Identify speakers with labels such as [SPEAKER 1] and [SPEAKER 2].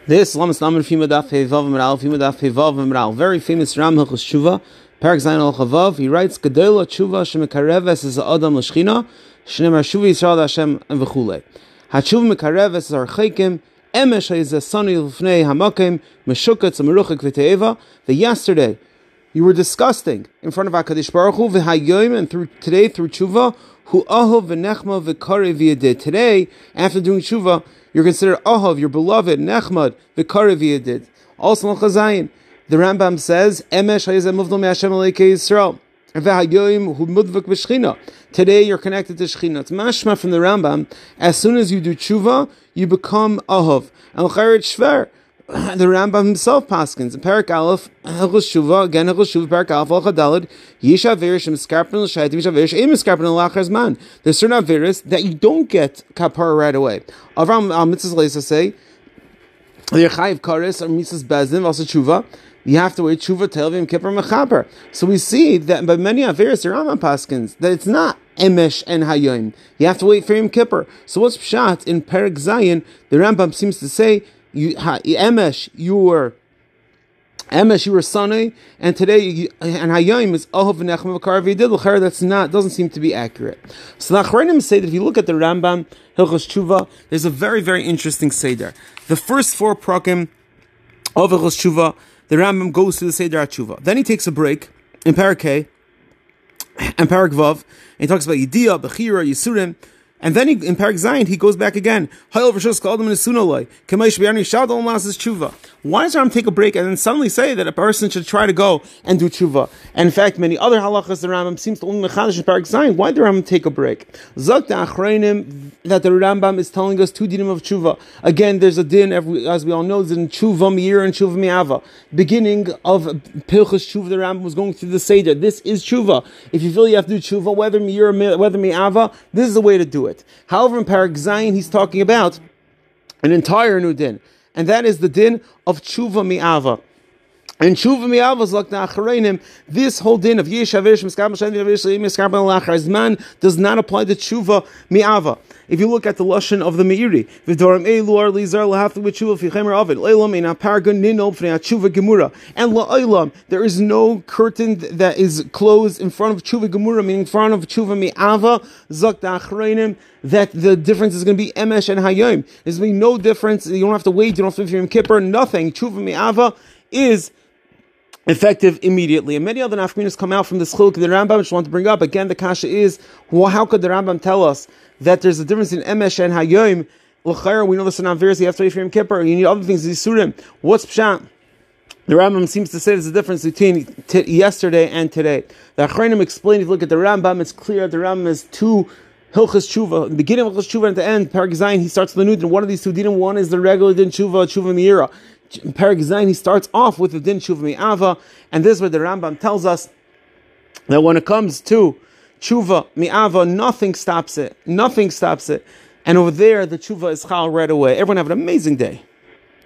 [SPEAKER 1] This Lamas Lamed Fima Daf Hevav Amral Fima Daf Hevav Amral. Very famous Ram Hilchos Tshuva, Parak Zayin Al Chavav. He writes Gedola Tshuva Shemekareves is Adam L'Shchina Shneimar Shuva Yisrael Hashem and V'chulei. HaTshuva Mekareves is Archeikim Emesh is a Sani L'Fnei Hamakim Meshukatz Ameruchik V'Te'eva. The yesterday you were disgusting in front of HaKadosh Baruch Hu V'Hayoim, and today through Tshuva Hu Ahov V'Nechma V'Karei V'Yedid. Today after doing Tshuva you're considered Ahav, your beloved, Nechmad, V'Karev Yedid. Also in Chazayin, the Rambam says, Emesh Hayezem Muvdom Yashem Aleikei Yisrael. V'Hayoim Hu Mudvuk B'Shchina. Today you're connected to Shechina. It's mashma from the Rambam. As soon as you do tshuva, you become Ahav. And L'chayr Shver, the Rambam himself paskins in Parak Aleph, Hilchos Tshuva, again Hilchos Tshuva, Parak Aleph, Al Chadalid, Yisha Averish, Miskarpin L'Shaytim, Yisha Averish, Ein Miskarpin L'Achar Zman. There's certain Averis that you don't get kapara right away. Avram Mitzvahs Leisa say, the Chayiv Kares or Mitzvahs Bezdin, also Tshuva, you have to wait Tshuva Tel V'Yom Kippur Mechaper. So we see that by many Averis, the Rambam paskins, that it's not Emesh and Hayoim. You have to wait for Yom Kippur. So what's Pshat in Parak Zayin? The Rambam seems to say, Emesh, you were Sunny, and today and Hayom is Ahav V'Nechma V'Karev Yedid. L'chayr, that's not, doesn't seem to be accurate. So the Achronim say that if you look at the Rambam Hilchos Tshuva, there's a very, very interesting seder. The first four prakim of Hilchos Tshuva, the Rambam goes to the seder Tshuva. Then he takes a break in Parak Hey and Parak Vav, and he talks about Yediyah, Bechira, Yisurim. And then in Parak Zayin, he goes back again. Why does Ram take a break and then suddenly say that a person should try to go and do tshuva? And in fact, many other halachas, the Rambam seems to only mechadish in Parak Zayin. Why did the Rambam take a break? Zok the Achreinim that the Rambam is telling us two dinim of tshuva. Again, there's a din, as we all know, there's in tshuva meir and tshuva mi'ava. Beginning of Pilchus tshuva, the Rambam was going through the seder. This is tshuva. If you feel you have to do tshuva, whether meir or whether mi'ava, this is the way to do it. However, in Parak Zayin, he's talking about an entire new din, and that is the din of tshuva mi'ava. And tshuva mi'ava is like the achareinim. This whole din of yesh averish miskar zman does not apply to tshuva mi'ava. If you look at the lashon of the Meiri, v'dorim eluar lizar lahaftu b'tshuva fichemer avid leilam ina paragon ninol p'nei tshuva gemura, and la'olam there is no curtain that is closed in front of tshuva gemura, meaning in front of tshuva mi'ava. Zok the achareinim that the difference is going to be emesh and hayom. There's going to be no difference. You don't have to wait. You don't have to wait for Yom Kippur. Nothing. Tshuva mi'ava is effective immediately. And many other nafkaminas come out from this chiluk of the Rambam, which I want to bring up. Again, the kasha is, how could the Rambam tell us that there's a difference in emesh and hayom? L'chayr, we know this in Averis, you have to wait for Yom Kippur, you need other things, Yisurim. What's pshat? The Rambam seems to say there's a difference between yesterday and today. The Achronim explain, if you look at the Rambam, it's clear the Rambam has two Hilchos Tshuva. In the beginning of Hilchos Tshuva and at the end, Parak Zayin, he starts the new din. One of these two dinim, one is the regular din Tshuva Meira. In Parak Zayin, he starts off with the din Tshuva Mi'ava, and this is where the Rambam tells us that when it comes to Tshuva Mi'ava, nothing stops it. Nothing stops it. And over there, the Tshuva is chal right away. Everyone have an amazing day.